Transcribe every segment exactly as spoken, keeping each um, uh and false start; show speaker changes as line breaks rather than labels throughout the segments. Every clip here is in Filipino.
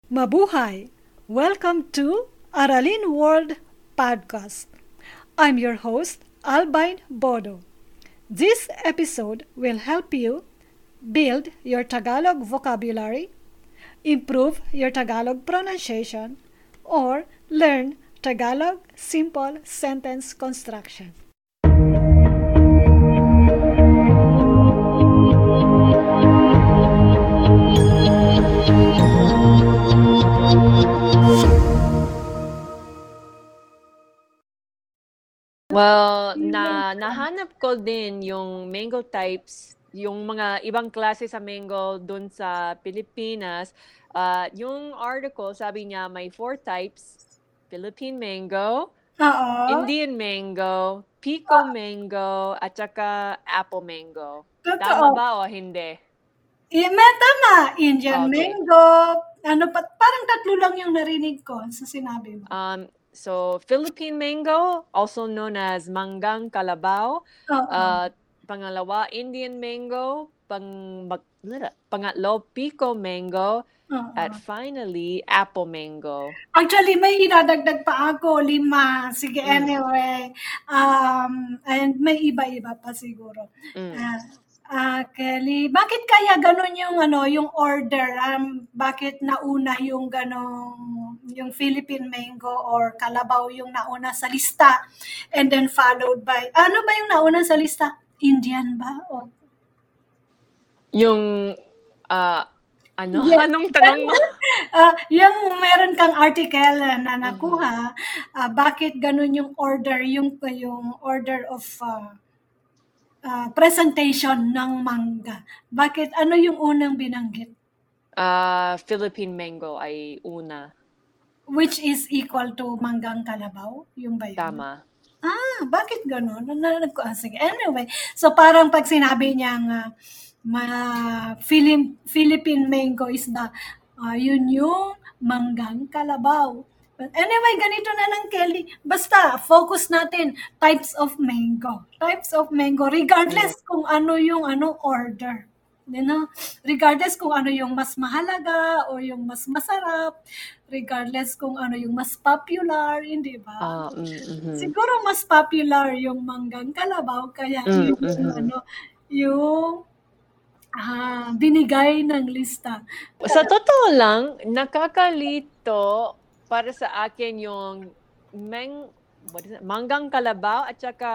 Mabuhay! Welcome to Aralin World Podcast. I'm your host, Albine Bodo. This episode will help you build your Tagalog vocabulary, improve your Tagalog pronunciation, or learn Tagalog simple sentence construction.
Well, na nahanap ko din yung mango types, yung mga ibang klase sa mango dun sa Pilipinas. Uh, yung article, sabi niya may four types: Philippine mango,
Oo.
Indian mango, pico mango, at saka apple mango.
Totoo.
Tama ba o hindi?
Eh, may tama. Indian
Okay.
mango. Ano pa, parang tatlo lang yung narinig ko sa sinabi mo.
Um, so, Philippine mango, also known as manggang kalabaw.
Oo.
Uh, pangalawa, Indian mango. Pang, mag, pangatlo, pico mango.
Oo.
At finally, apple mango.
Actually, may idadagdag pa ako, lima. Sige,
Mm.
anyway. Um, and may iba-iba pa siguro.
Mm.
Ah, ah, Kelly, bakit kaya ganun yung ano, yung order? Um, bakit nauna yung ganong yung Philippine mango or kalabaw yung nauna sa lista and then followed by ano ba yung nauna sa lista? Indian ba? O
Yung, uh, ano?
Yeah.
Anong tanong mo?
Ah, yung meron kang article na nakuha, ah, bakit ganun yung order, yung yung order of ah, ah, presentation ng manga? Bakit ano yung unang binanggit?
Uh, Philippine mango ay una.
Which is equal to manggang kalabaw? Yung ba yun?
Tama.
Ah, bakit ganun? Na, na, ah, sige. Anyway, so parang pag sinabi niyang uh, ma, Philip, Philippine mango is the, uh, yun yung manggang kalabaw. But anyway, ganito na lang, Kelly. Basta, focus natin, types of mango. Types of mango, regardless kung ano yung ano order. You know, regardless kung ano yung mas mahalaga o yung mas masarap, regardless kung ano yung mas popular, hindi ba?
Uh, mm-hmm.
Siguro mas popular yung manggang kalabaw, kaya
Mm,
yun yung
mhm.
ano, yung ah, binigay ng lista.
Sa totoo lang, nakakalito para sa akin yung meng, what is it? Manggang kalabaw at saka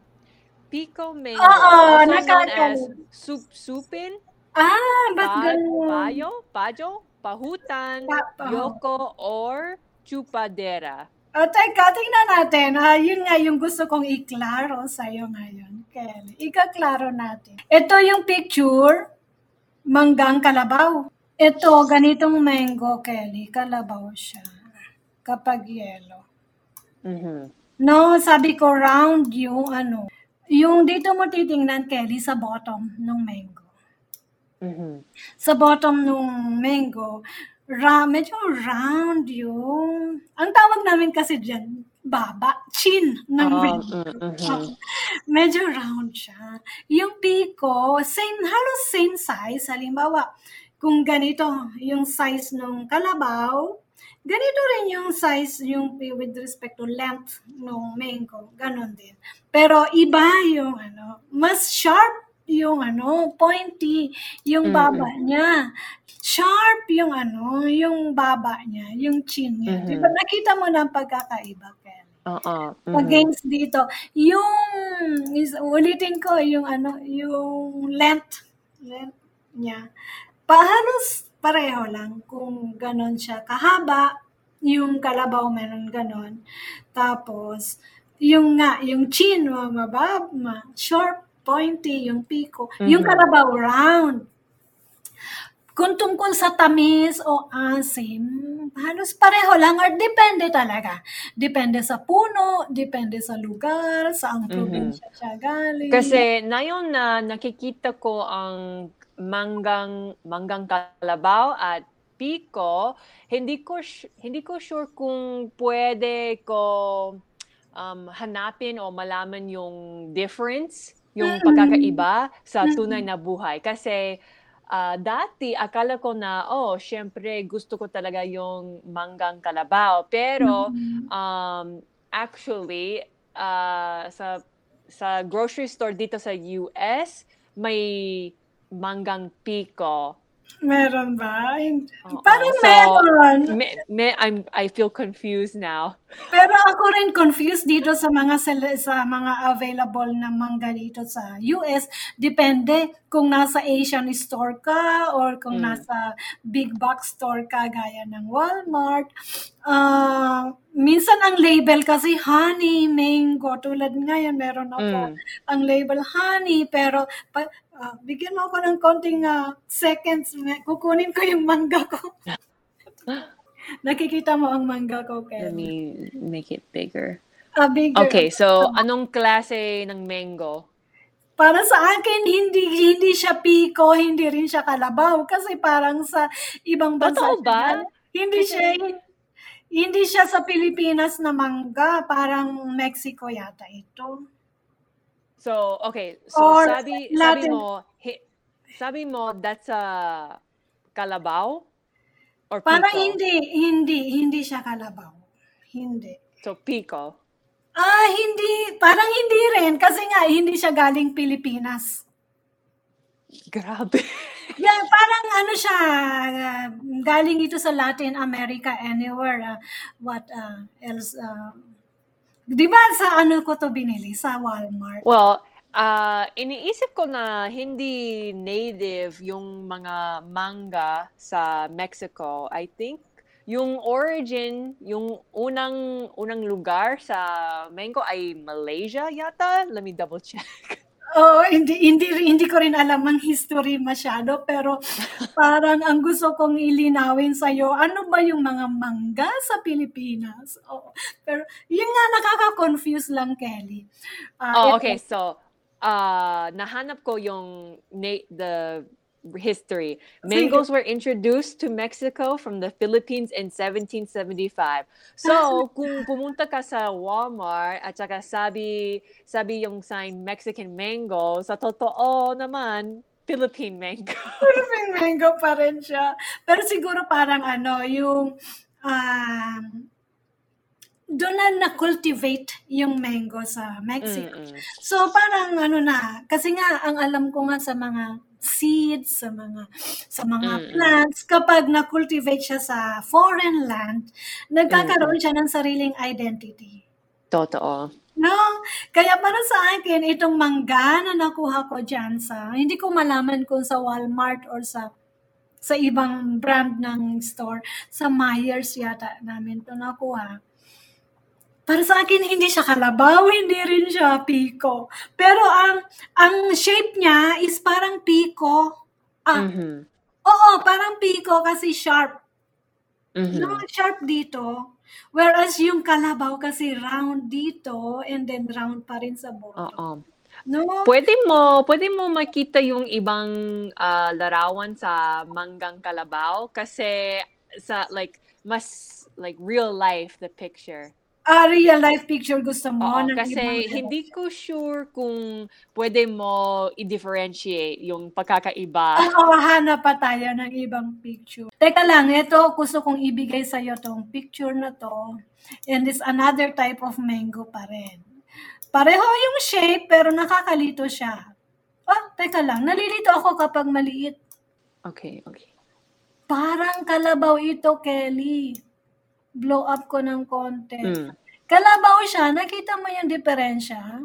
pico mango.
Oo,
also known as
nakakalito.
sup-supin,
Ah, ba't
pa-
ganun?
payo, pajo, pahutan,
Pa- pa-
yoko, or chupadera.
O, teka, tingnan natin. Ah, yun nga yung gusto kong iklaro sa'yo ngayon, Kelly. Ikaklaro natin. Ito yung picture, manggang kalabaw. Ito, ganitong mango, Kelly. Kalabaw siya. Kapag yellow.
Mm-hmm.
No, sabi ko round yung ano. Yung dito mo titingnan, Kelly, sa bottom ng mango.
Mm-hmm.
Sa bottom ng mango, ra medyo round yung, ang tawag namin kasi dyan, baba, chin ng
Oh,
mango.
mm-hmm.
Medyo round siya. Yung pico, same, halos same size. Halimbawa, kung ganito yung size ng kalabaw, ganito rin yung size yung with respect to length ng mango. Ganon din. Pero iba yung ano, mas sharp yung ano, pointy yung baba
Mm-hmm.
niya. Sharp yung ano, yung baba niya, yung chin niya.
Mm-hmm.
Diba nakita mo na ang pagkakaiba, Kelly?
Uh-uh. Mm-hmm.
Against dito, yung is, ulitin ko yung ano, yung length, length niya. Pahalos pareho lang kung ganon siya kahaba, yung kalabaw meron ganon. Tapos, yung nga, yung chin, mababa, ma, short, pointy, yung pico. Mm-hmm. Yung kalabaw, round. Kung tungkol sa tamis o asim, halos pareho lang or depende talaga. Depende sa puno, depende sa lugar, saang probinsya mm-hmm. siya galing.
Kasi ngayon na nakikita ko ang manggang manggang kalabaw at pico, hindi ko hindi ko sure kung pwede ko um, hanapin o malaman yung difference, yung mm-hmm. pagkakaiba sa tunay na buhay. Kasi ah, dati akala ko na, oh, siyempre gusto ko talaga yung manggang kalabaw. Pero,
Mm.
um, actually, ah, sa sa grocery store dito sa U S, may manggang pico.
Meron ba? Hin
Oo.
parang
So,
meron.
me me I'm I feel confused now.
Pero ako rin confused dito sa mga sele sa mga available na mangga dito sa U S. Depende kung nasa Asian store ka or kung
Hmm.
nasa big box store ka gaya ng Walmart. Ah, minsan ang label kasi honey, mango. Tulad ngayon meron ako
Hmm.
ang label honey pero pa ah, bigyan mo ako ng konting, ah, seconds me kukunin ko yung mangga ko. Nakikita mo ang mangga ko,
Let
Kelly?
me make it bigger.
Ah, bigger.
Okay, so anong klase ng mango?
Para sa akin hindi hindi siya pico, hindi rin siya kalabaw kasi parang sa ibang bansa
Totoo
siya
ba?
galing. Hindi
Kasi
siya hindi siya sa Pilipinas na mangga, parang Mexico yata ito.
So, okay. So,
Or
sabi sabi
Latin.
mo, hi sabi mo that's a kalabaw or
Parang
pico?
hindi, hindi, hindi siya kalabaw. Hindi.
So, pico.
Ah, hindi, parang hindi rin kasi nga hindi siya galing Pilipinas.
Grabe.
Yeah, parang ano siya, ah, galing ito sa Latin America, anywhere, ah, what ah, else, ah, 'di ba sa ano ko 'to binili, sa Walmart?
Well, ah, iniisip ko na hindi native yung mga mangga sa Mexico. I think yung origin, yung unang unang lugar sa mango ay Malaysia yata? Let me double check.
Oo, hindi hindi hindi ko rin alam ang history masyado, pero parang ang gusto kong ilinawin sa'yo, ano ba yung mga mangga sa Pilipinas? Oo, pero yun nga nakaka-confuse lang, Kelly. Ah,
Oh, okay.
ito,
So, ah, nahanap ko yung na the history.
sige.
Mangoes were introduced to Mexico from the Philippines in seventeen seventy-five.
Ah,
So, kung pumunta ka sa Walmart at saka sabi sabi yung sign Mexican mango, sa totoo naman, Philippine mango.
Philippine mango pa rin siya. Pero siguro parang ano, yung, um, doon na na-cultivate yung mango sa Mexico.
Mm.
So, parang ano na, kasi nga, ang alam ko nga sa mga seeds, sa mga sa mga
Mm.
plants, kapag na-cultivate siya sa foreign land, nagkakaroon
Mm.
siya ng sariling identity.
Totoo.
No? Kaya para sa akin, itong mangga na nakuha ko dyan sa, hindi ko malaman kung sa Walmart or sa sa ibang brand ng store, sa Myers yata namin to nakuha. Para sa akin, hindi siya kalabaw, hindi rin siya pico. Pero ang ang shape niya is parang pico. Ah,
Mhm.
oo, parang pico kasi sharp. No,
Mhm.
sharp dito. Whereas yung kalabaw kasi round dito and then round pa rin sa bottom.
Oo.
No?
Puwede mo puwede mo makita yung ibang, ah, larawan sa manggang kalabaw kasi sa like mas like real life the picture.
Ah, real life picture gusto mo
Oo,
ng ibang
kasi hindi
version.
ko sure kung puwede mo i-differentiate yung pagkakaiba.
Oo, hanap pa tayo ng ibang picture. Teka lang, ito gusto kong ibigay sa'yo 'tong picture na 'to, and it's another type of mango pa rin. Pareho yung shape pero nakakalito siya. Ah, teka lang, nalilito ako kapag maliit.
Okay, okay.
Parang kalabaw ito, Kelly. Blow up ko ng konti.
Hmm.
Kalabaw siya, nakita mo yung diferensya?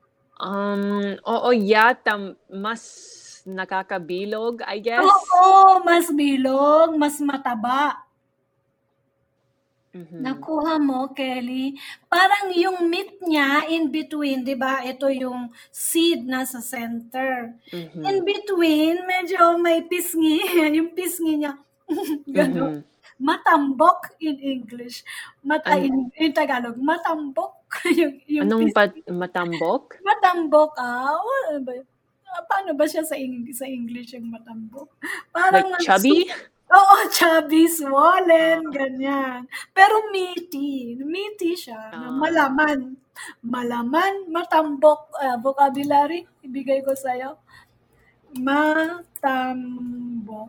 Um, oo yata mas nakakabilog, I guess?
Oo, mas bilog, mas mataba.
Mhm.
Nakuha mo, Kelly? Parang yung meat niya in between, 'di ba? Ito yung seed nasa center. In
Mhm.
between, medyo may pisngi, yung pisngi niya gano'n.
Mhm.
Matambok in English, mat
An
ay in in Tagalog, matambok yung yung
anong pat
pisngi.
matambok?
Matambok, ah, o ano ba yun? Ah, paano ba siya sa Eng sa English yung matambok? Parang
Like
ang su
chubby?
oo, chubby, swollen,
Ah.
ganyan. Pero meaty, meaty siya na
Ah.
malaman. Malaman, matambok, ah, vocabulary ibigay ko sa'yo. Matambok.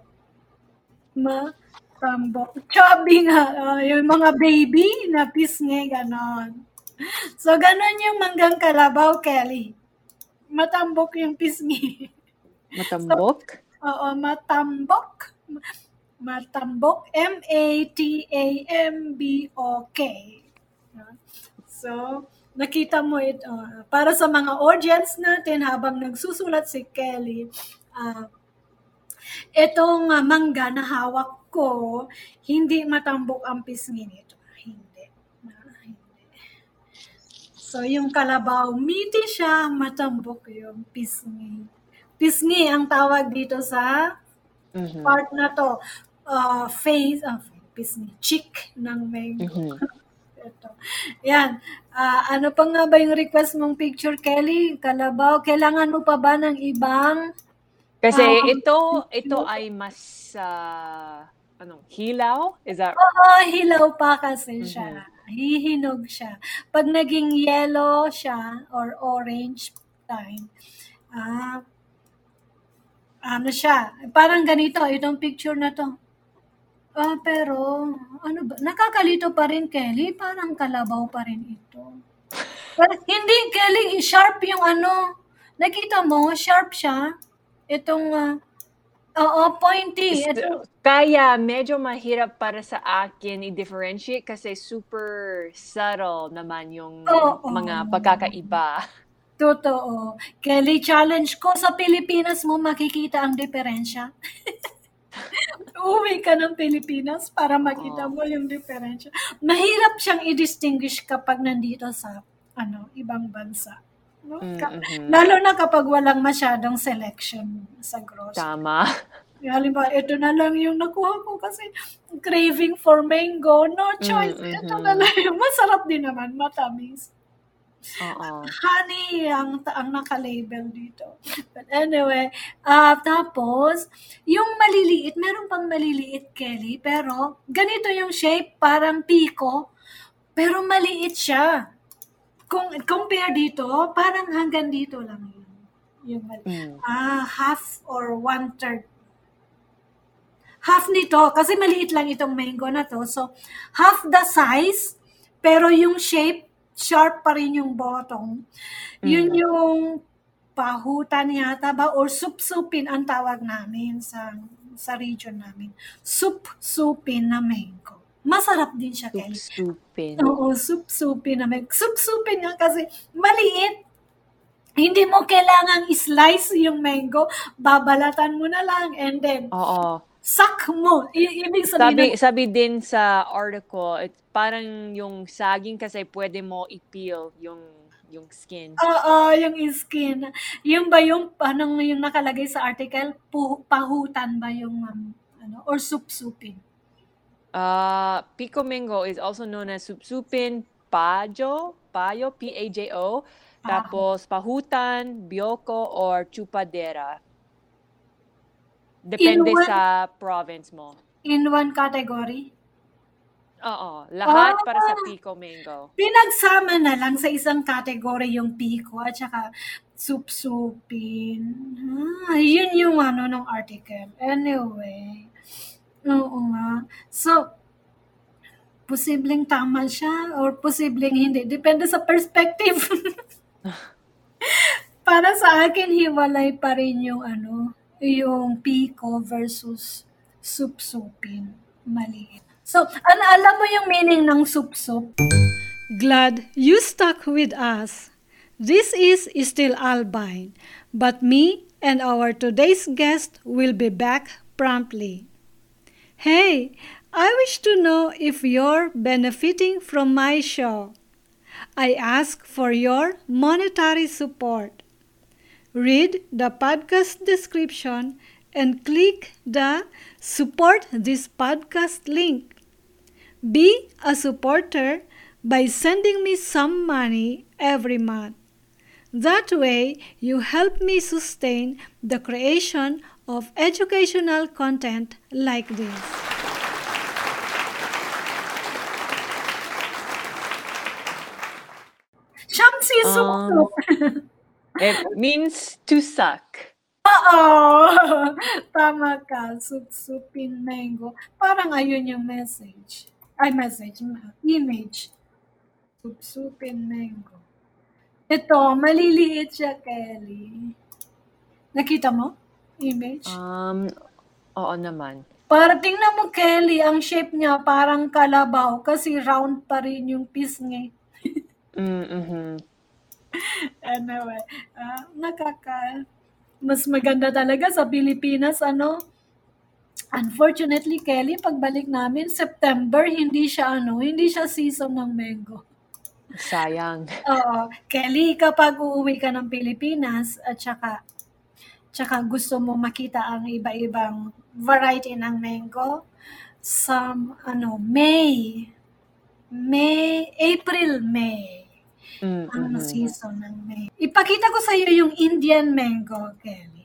Matambok. Chubby nga. ah, yung mga baby na pisngi, ganon. So, ganon yung manggang kalabaw, Kelly. Matambok yung pisngi. So,
Matambok?
oo, matambok. Matambok. M A T A M B O K. So, nakita mo ito. ah, para sa mga audience natin, habang nagsusulat si Kelly, ah, itong ah, mangga na hawak ko, hindi matambok ang pisngi nito. Hindi. Ah, hindi. So, yung kalabaw, meaty siya, matambok yung pisngi. Pisngi ang tawag dito sa
Mhm.
part na to. Uh, face, ah, pisngi, cheek ng mango.
Mhm.
Ito. Yan. Ah, ano pa nga ba yung request mong picture, Kelly? Kalabaw, kailangan mo pa ba ng ibang
Kasi
um,
ito, ito ay mas, ah, anong, hilaw? Is that?
Oo, hilaw pa kasi
Mhm.
siya. Hihinog siya. Pag naging yellow siya or orange time, ah, ano siya, parang ganito, itong picture na to. Ah, pero, ano ba, nakakalito pa rin, Kelly, parang kalabaw pa rin ito. Pero, hindi, Kelly, sharp yung ano, nakita mo, sharp siya. Itong, ah, oo, pointy.
Is-
Ito,
Kaya medyo mahirap para sa akin i-differentiate kasi super subtle naman yung
oo.
mga pagkakaiba.
Totoo. Kelly, challenge ko, sa Pilipinas mo makikita ang diferensya. Uuwi ka ng Pilipinas para makita
Oo.
mo yung diferensya. Mahirap siyang i-distinguish kapag nandito sa ano ibang bansa. No? Ka-
Mm-hmm.
Lalo na kapag walang masyadong selection sa grocery.
Tama.
Halimbawa, ito na lang yung nakuha ko kasi craving for mango. No choice.
Mm-hmm.
Ito na lang yung masarap din naman, matamis.
Oo.
Honey ang, ang naka-label dito. But anyway, uh, tapos, yung maliliit, meron pang maliliit, Kelly, pero ganito yung shape, parang piko, pero maliit siya. Kung compare dito, parang hanggang dito lang yun. Yung mali-
Mm.
ah, half or one-third. Half nito, kasi maliit lang itong mango na to. So, half the size, pero yung shape, sharp pa rin yung bottom. Yun
Mm.
yung pahutan yata ba or sup-supin ang tawag namin sa sa region namin. Sup-supin na mango. Masarap din siya, Kelly.
Sup-supin.
Oo, sup-supin na mango. Sup-supin nga kasi maliit. Hindi mo kailangang slice yung mango. Babalatan mo na lang and then
Oo.
sak mo. I- ibig sabihin
Sabi,
na,
sabi din sa article, it's parang yung saging kasi pwede mo i-peel yung yung skin.
oo, yung skin. Yung ba yung, anong yung nakalagay sa article, pu- pahutan ba yung, um, ano, or sup-supin?
Uh, pico mango is also known as sup-supin, pajo, payo, P A J O,
Ah,
tapos pahutan, bioko, or chupadera. Depende
In one-
sa province mo.
in one category?
Oo, lahat
Ah.
para sa pico mango.
Pinagsama na lang sa isang category yung pico at saka sup-supin. Ah, yun yung ano ng article. Anyway. Oo nga. So, posibleng tama siya or posibleng hindi. Depende sa perspective. Para sa akin, hiwalay pa rin yung ano, yung pico versus sup-supin. Maliit. So, ano, alam mo yung meaning ng sup-sup? Glad you stuck with us. This is still Albine, but me and our today's guest will be back promptly. Hey, I wish to know if you're benefiting from my show. I ask for your monetary support. Read the podcast description and click the Support this podcast link. Be a supporter by sending me some money every month. That way, you help me sustain the creation of educational content like this. Shamsi
Um,
sup-sup.
It means to suck.
Ah, Oo, tama ka, supsupin mango. Parang ayun yung message. Ay, message, ma- image. Supsupin mango. Ito, maliliit siya, Kelly. Nakita mo? Image?
Um, oo naman.
Para tingnan mo, Kelly, ang shape niya parang kalabaw kasi round pa rin yung pisngi.
Mm, mhm.
Anyway, ah, nakaka... Mas maganda talaga sa Pilipinas, ano? Unfortunately, Kelly, pagbalik namin, September, hindi siya, ano, hindi siya season ng mango.
Sayang.
Oo. Kelly, kapag uuwi ka ng Pilipinas at saka, tsaka gusto mo makita ang iba-ibang variety ng mango, some, ano, May, May, April, May,
Mm,
ang
mhm.
season ng May. Ipakita ko sa iyo yung Indian mango, Kelly.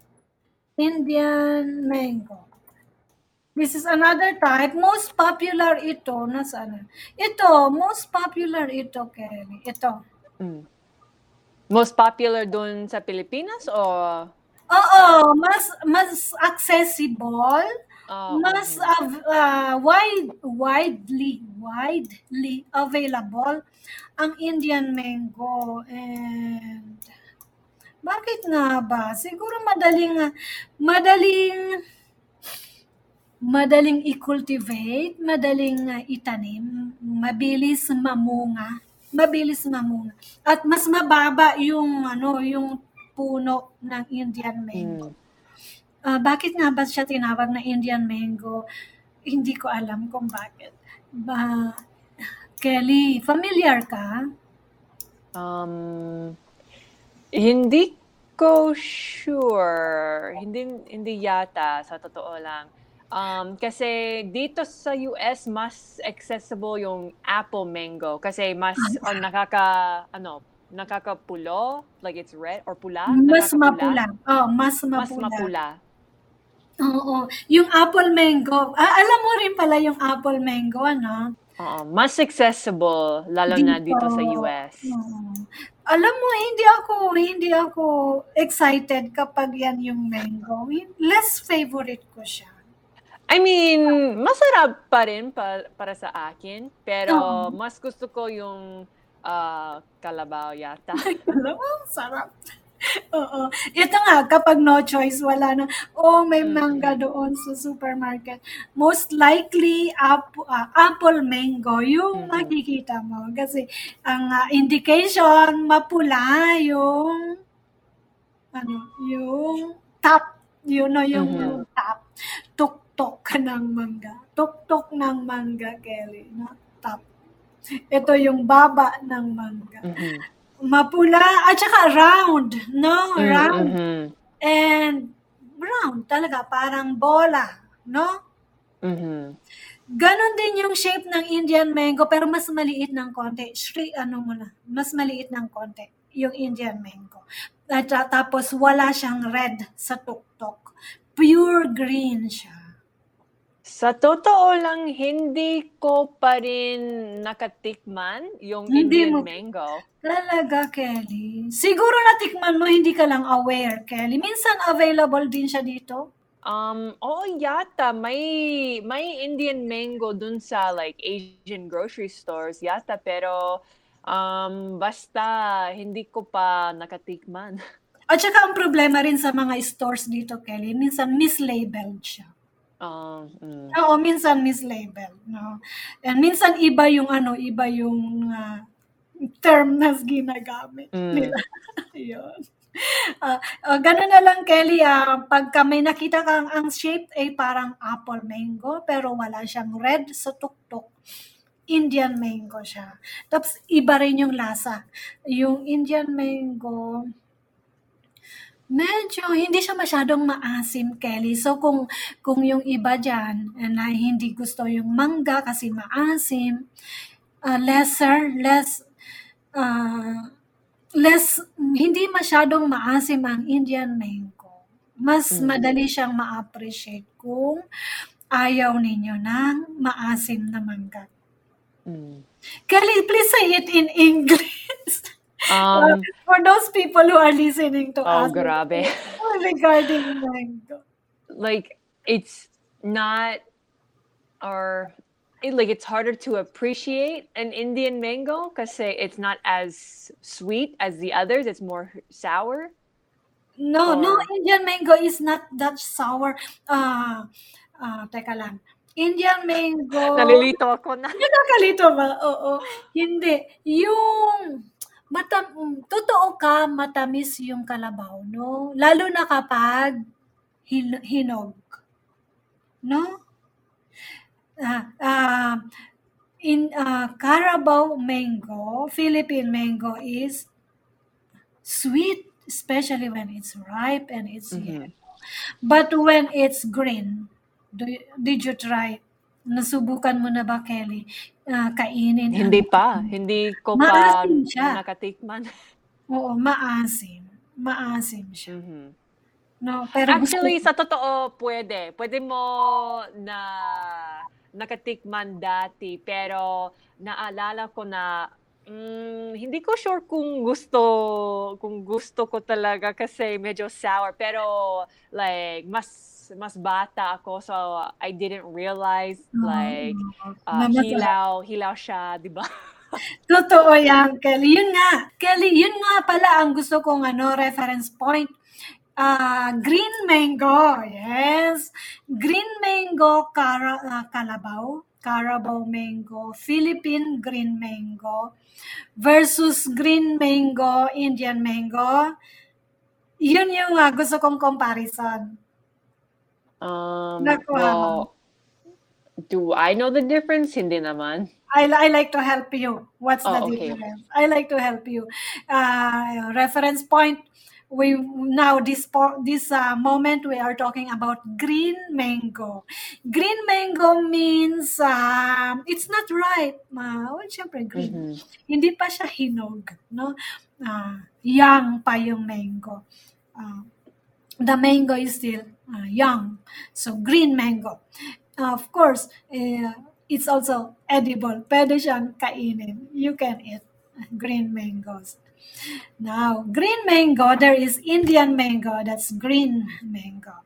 Indian mango. This is another type. Most popular ito. Nasaan? Ito, most popular ito, Kelly. Ito.
Mm. Most popular dun sa Pilipinas o
Oo,
saan?
mas mas accessible,
Ah,
mas
mhm.
av ah, wide widely widely available ang Indian mango and bakit nga ba? Siguro madaling madaling madaling i-cultivate, madaling ah, itanim, mabilis mamunga, mabilis mamunga. At mas mababa yung ano, yung puno ng Indian mango.
Mm.
Ah, bakit nga ba siya tinawag na Indian mango? Hindi ko alam kung bakit. Ba, Kelly, familiar ka?
Um, hindi ko sure. Hindi hindi yata sa totoo lang. Um, kasi dito sa U S mas accessible yung apple mango kasi mas oh, nakaka ano, nakakapulo, like it's red or pula,
Mas
nakakapula,
mapula. Oh, mas
mas
mapula.
mapula.
Oo. Yung apple mango. Ah, alam mo rin pala yung apple mango, ano?
Oo, mas accessible lalo na
Dito.
dito sa U S.
Oo. Alam mo, hindi ako, hindi ako excited kapag yan yung mango. Less favorite ko siya.
I mean, masarap pa rin pa para sa akin, pero
Oo.
mas gusto ko yung, ah, kalabaw yata.
Alam mo, sarap. Oo. Ito nga, kapag no choice, wala na, oh, may
Mm,
mangga
mhm.
doon sa supermarket. Most likely, apple, apple mango, yung
Mhm.
makikita mo. Kasi, ang ah, indication, mapula yung, ano, yung top, yun know, yung
Mhm.
top. Tuktok ng mangga. Tuktok ng mangga, Kelly. No? Top. Ito yung baba ng mangga.
Mhm.
Mapula at saka round, no?
Hmm,
Round
mhm.
and round talaga, parang bola, no?
Mhm.
Ganon din yung shape ng Indian mango pero mas maliit ng konti. Shri, ano mo na, mas maliit ng konti yung Indian mango. At ta- tapos wala siyang red sa tuktok. Pure green siya.
Sa totoo lang, hindi ko pa rin nakatikman yung
Hindi mo
Indian mango.
talaga, Kelly. Siguro natikman mo, hindi ka lang aware, Kelly. Minsan available din siya dito.
Um, oo yata may may Indian mango dun sa like Asian grocery stores yata pero, um, basta hindi ko pa nakatikman.
At saka ang problema rin sa mga stores dito, Kelly, minsan mislabeled siya.
Um, hmm.
Oo, minsan mislabeled, no? And minsan iba yung ano, iba yung ah, term na ginagamit
Hmm.
nila. Yun. Ah, ah, ganun na lang, Kelly, ah, pagka may nakita kang ang shape ay parang apple mango pero wala siyang red sa tuktok, Indian mango siya. Tapos iba rin yung lasa. Yung Indian mango, medyo hindi siya masyadong maasim, Kelly. So kung kung yung iba diyan eh, na hindi gusto yung mangga kasi maasim, ah, lesser, less ah, less hindi masyadong maasim ang Indian mango. Mas
Hmm.
madali siyang ma-appreciate kung ayaw ninyo ng maasim na mangga.
Hmm.
Kelly, please say it in English. Uh,
Um,
for those people who are listening to
oh,
us
grabe.
regarding mango.
Like, it's not, or it, like it's harder to appreciate an Indian mango because it's not as sweet as the others. It's more sour.
No, no,
Or
Indian mango is not that sour. Ah, ah, teka lang. Indian mango,
nalilito ako na.
nakakalito ba? Oo. Hindi. Yung mata, mm, totoo ka, matamis yung kalabaw, no? Lalo na kapag hin- hinog, no? Ah, ah, in ah, Carabao mango, Philippine mango is sweet, especially when it's ripe and it's
Mhm.
yellow. But when it's green, do you, did you try? Nasubukan mo na ba, Kelly? Ah, kainin ang
Hindi pa. Hindi ko pa
maasim siya.
nakatikman.
Oo, maasim. Maasim siya.
Mhm.
No, pero gusto
Actually, sa totoo, pwede. Pwede mo na nakatikman dati, pero naalala ko na mm, hindi ko sure kung gusto kung gusto ko talaga kasi medyo sour. Pero like mas mas bata ako, so I didn't realize like
Oo,
uh,
na masarap.
hilaw hilaw siya, di ba?
Totoo yan, Kelly. Yun nga. Kelly, yun nga pala ang gusto kong ano, reference point. Ah, green mango. Yes. Green mango, cara, ah, Carabao. Carabao mango. Philippine green mango. Versus green mango, Indian mango. Yun yung ah, gusto kong comparison.
Um,
Nakuha mo.
well, do I know the difference? Hindi naman.
I, I like to help you. What's the
Oh, okay.
difference? I like to help you. Uh, reference point. We now this po- this uh, moment we are talking about green mango. Green mango means um, it's not ripe. Uh, well, syempre green.
Mhm.
Hindi pa siya hinog, no? Uh, young pa yung mango. Uh, the mango is still uh, young. So green mango. Uh, of course, uh, it's also edible. Pwede siyang kainin. You can eat green mangoes. Now, green mango, there is Indian mango, that's green mango.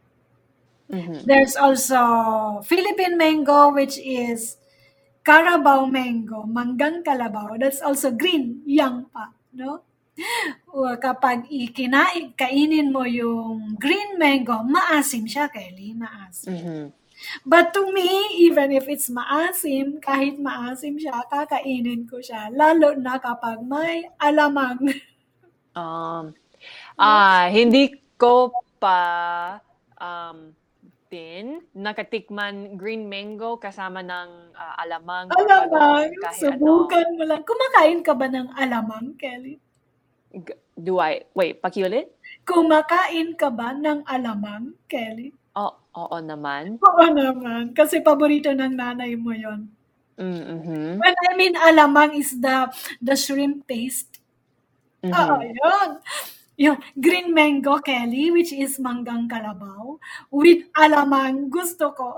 Mhm.
There's also Philippine mango, which is Carabao mango, manggang kalabaw. That's also green, young pa, no? O kapag ikinain, kainin mo yung green mango, maasim siya, Kelly, maasim.
Mhm.
But to me, even if it's maasim, kahit maasim siya, kakainin ko siya. Lalo na kapag may alamang.
Um, ah, hindi ko pa um, din nakatikman green mango kasama ng ah, alamang or
Alamang,
bagoong kahit ano.
subukan mo lang. Kumakain ka ba ng alamang, Kelly?
G- Do I? Wait, pakiulit?
Kumakain ka ba ng alamang, Kelly?
Oh, oo naman.
Oo naman, kasi paborito ng nanay mo yon.
Mm-hmm.
When I mean alamang is the the shrimp paste. Oo,
Mm-hmm.
yun. Yung green mango, Kelly, which is manggang kalabaw, with alamang, gusto ko.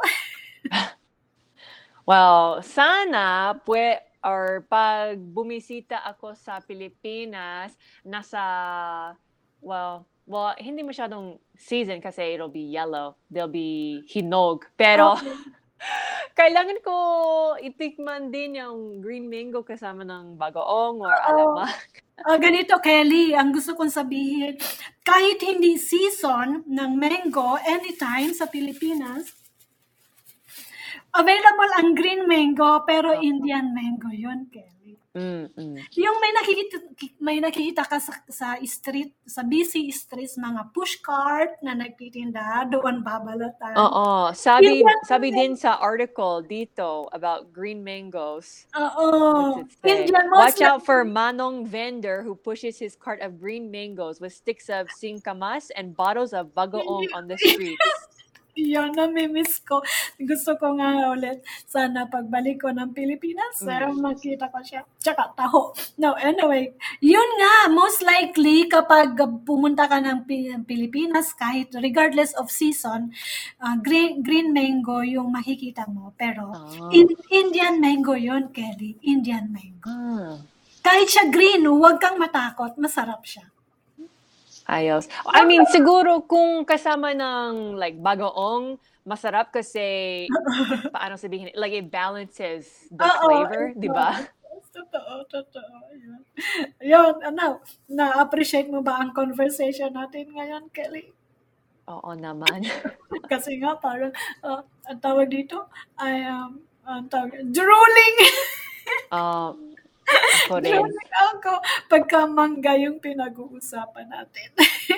Well, sana pwe or pag bumisita ako sa Pilipinas, nasa well, well, hindi masyadong season kasi it'll be yellow. They'll be hinog. Pero
Okay.
kailangan ko itikman din yung green mango kasama ng bagoong or
Oo.
alamang.
Ah, ganito, Kelly, ang gusto kong sabihin, kahit hindi season ng mango, anytime sa Pilipinas, available ang green mango, pero
Oh.
Indian mango yun, Kelly.
Mm-mm.
Yung may nakikita, may nakikita ka sa, sa street, sa busy streets, mga pushcart na nagtitinda, doon babalatan.
Oo, sabi
Indian
sabi din sa article dito about green mangoes.
Oo.
What's it say?
Indian,
Watch
most
out for manong vendor who pushes his cart of green mangoes with sticks of singkamas and bottles of bagoong on the streets.
Yun, namimiss ko. Gusto ko nga ulit, sana pagbalik ko ng Pilipinas, mm. makita ko siya. Tsaka taho. No, anyway, yun nga, most likely, kapag pumunta ka ng Pilipinas, kahit regardless of season, uh, green, green mango yung makikita mo. Pero,
Oh.
in, Indian mango yun, Kelly. Indian mango.
Ah.
Kahit siya green, huwag kang matakot, masarap siya.
Ayos. I mean, siguro kung kasama ng like bagoong, masarap kasi paano sabihin, like it balances the
Oo,
flavor, di ba?
totoo, totoo. Yun. Yun, ano, na-appreciate mo ba ang conversation natin ngayon, Kelly?
Oo naman.
Kasi nga parang, uh, ang tawag dito, ay, um, ang tawag, drooling!
Uh, ako rin.
Drooling ako pagka mangga yung pinag-uusapan natin.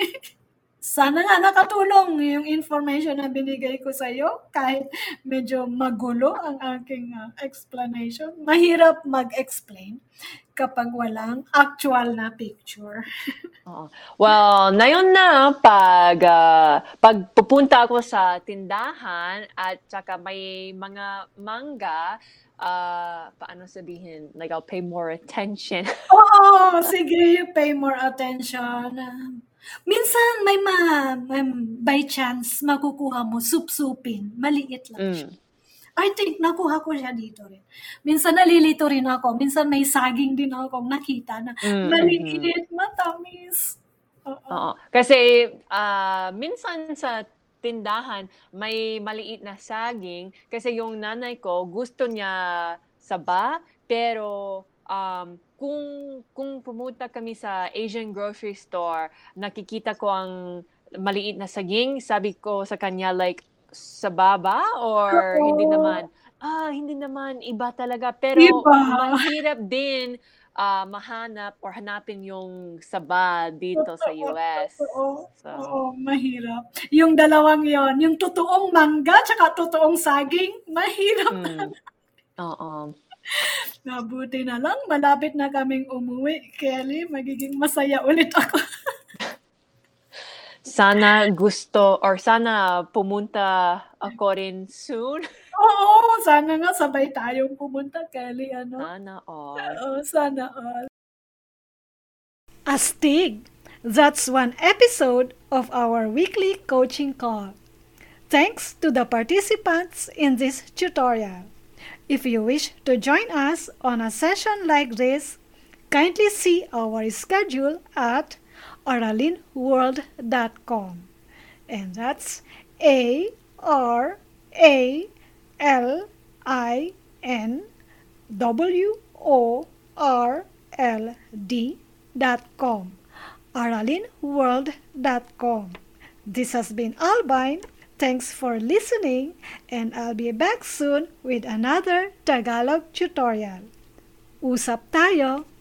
Sana nga nakatulong yung information na binigay ko sa iyo kahit medyo magulo ang aking uh, explanation. Mahirap mag-explain kapag walang actual na picture.
Oo. Well, ngayon na pag uh, pag pupunta ako sa tindahan at saka may mga mangga, uh, paano sabihin, like I'll pay more attention.
Oo, sige, pay more attention. Minsan may ma, may, by chance makukuha mo sup-supin, maliit lang siya.
Mm.
I think nakuha ko siya dito rin. Minsan nalilito rin ako. Minsan may saging din akong nakita na
Mm,
maliit, matamis. Oo.
Oo. Kasi uh, minsan sa tindahan may maliit na saging kasi yung nanay ko gusto niya saba, pero um, kung kung pumunta kami sa Asian grocery store, nakikita ko ang maliit na saging, sabi ko sa kanya like, saba ba or hindi
Oo.
naman? Ah, hindi naman, iba talaga. Pero
Iba.
mahirap din ah, mahanap or hanapin yung saba dito sa
Totoo,
U S.
totoo.
So,
Oo, mahirap. Yung dalawang yon, yung totoong mangga tsaka totoong saging, mahirap.
mm, oo.
Mabuti na lang, malapit na kaming umuwi, Kelly. Magiging masaya ulit ako.
Sana gusto or sana pumunta ako rin soon.
Oo, sana nga sabay tayong pumunta, Kelly. Ano?
Sana all.
Oo, sana all. Astig! That's one episode of our weekly coaching call. Thanks to the participants in this tutorial. If you wish to join us on a session like this, kindly see our schedule at aralin world dot com. And that's A R A L I N W O R L D dot com. aralin world dot com. This has been Albine. Thanks for listening, and I'll be back soon with another Tagalog tutorial. Usap tayo!